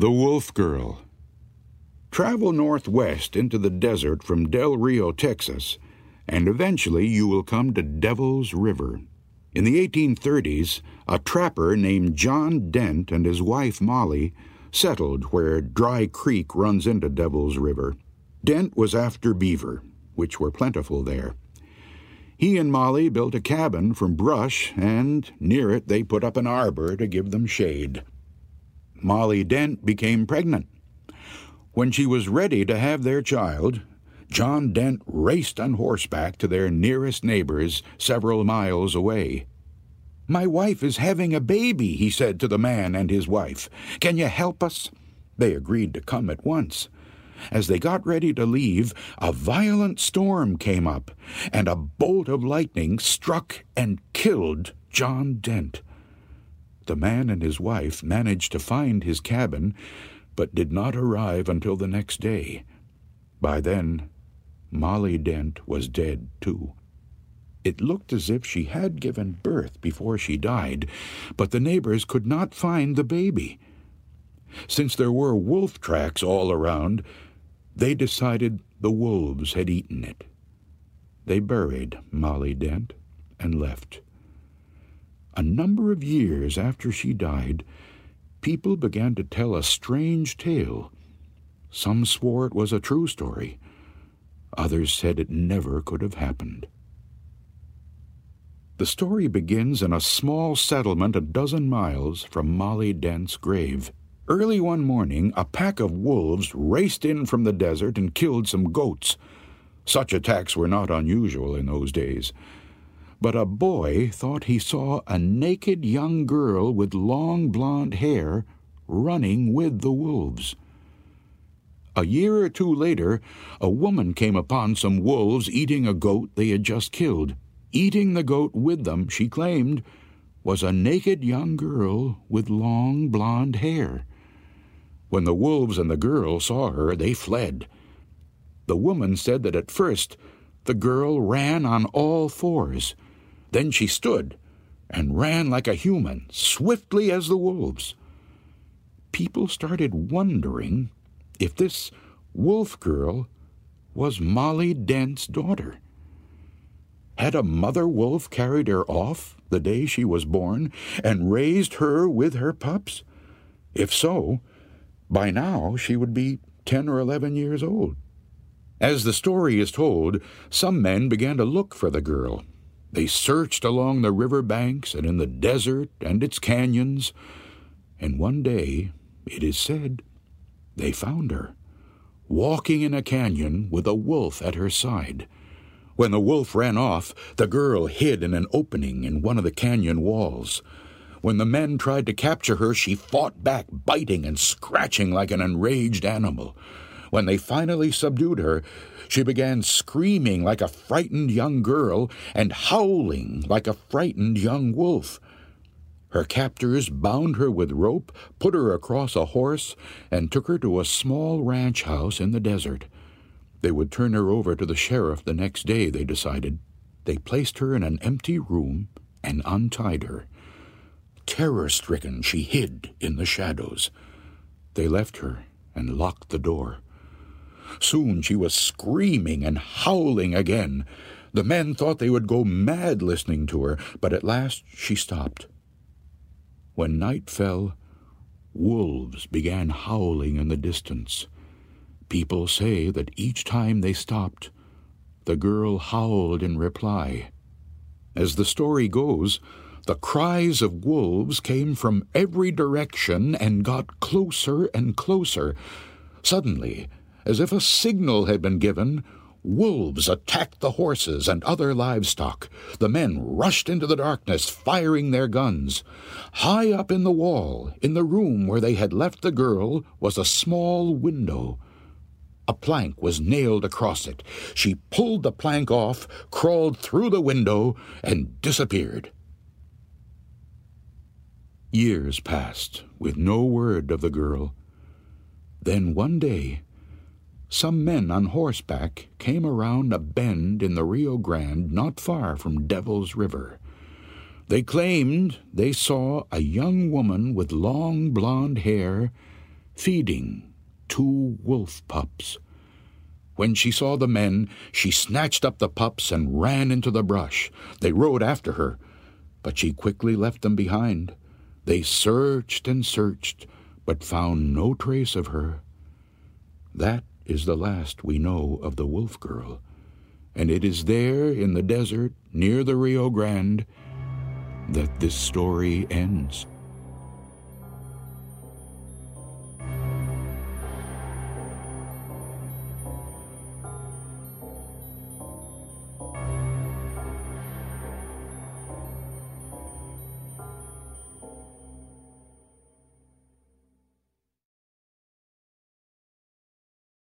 The Wolf Girl. Travel northwest into the desert from Del Rio, Texas, and eventually you will come to Devil's River. In the 1830s, a trapper named John Dent and his wife Molly settled where Dry Creek runs into Devil's River. Dent was after beaver, which were plentiful there. He and Molly built a cabin from brush, and near it they put up an arbor to give them shade. Molly Dent became pregnant. When she was ready to have their child, John Dent raced on horseback to their nearest neighbors several miles away. "My wife is having a baby," he said to the man and his wife. "Can you help us?" They agreed to come at once. As they got ready to leave, a violent storm came up, and a bolt of lightning struck and killed John Dent. The man and his wife managed to find his cabin, but did not arrive until the next day. By then, Molly Dent was dead, too. It looked as if she had given birth before she died, but the neighbors could not find the baby. Since there were wolf tracks all around, they decided the wolves had eaten it. They buried Molly Dent and left. A number of years after she died, people began to tell a strange tale. Some swore it was a true story. Others said it never could have happened. The story begins in a small settlement a dozen miles from Molly Dent's grave. Early one morning, a pack of wolves raced in from the desert and killed some goats. Such attacks were not unusual in those days. But a boy thought he saw a naked young girl with long blonde hair running with the wolves. A year or two later, a woman came upon some wolves eating a goat they had just killed. Eating the goat with them, she claimed, was a naked young girl with long blonde hair. When the wolves and the girl saw her, they fled. The woman said that at first the girl ran on all fours. Then she stood and ran like a human, swiftly as the wolves. People started wondering if this wolf girl was Molly Dent's daughter. Had a mother wolf carried her off the day she was born and raised her with her pups? If so, by now she would be 10 or 11 years old. As the story is told, some men began to look for the girl. They searched along the river banks and in the desert and its canyons, and one day, it is said, they found her, walking in a canyon with a wolf at her side. When the wolf ran off, the girl hid in an opening in one of the canyon walls. When the men tried to capture her, she fought back, biting and scratching like an enraged animal. When they finally subdued her, she began screaming like a frightened young girl and howling like a frightened young wolf. Her captors bound her with rope, put her across a horse, and took her to a small ranch house in the desert. They would turn her over to the sheriff the next day, they decided. They placed her in an empty room and untied her. Terror-stricken, she hid in the shadows. They left her and locked the door. Soon she was screaming and howling again. The men thought they would go mad listening to her, but at last she stopped. When night fell, wolves began howling in the distance. People say that each time they stopped, the girl howled in reply. As the story goes, the cries of wolves came from every direction and got closer and closer. Suddenly, as if a signal had been given, wolves attacked the horses and other livestock. The men rushed into the darkness, firing their guns. High up in the wall, in the room where they had left the girl, was a small window. A plank was nailed across it. She pulled the plank off, crawled through the window, and disappeared. Years passed, with no word of the girl. Then one day, some men on horseback came around a bend in the Rio Grande not far from Devil's River. They claimed they saw a young woman with long blonde hair feeding 2 wolf pups. When she saw the men, she snatched up the pups and ran into the brush. They rode after her, but she quickly left them behind. They searched and searched, but found no trace of her. That is the last we know of the wolf girl, and it is there in the desert near the Rio Grande that this story ends.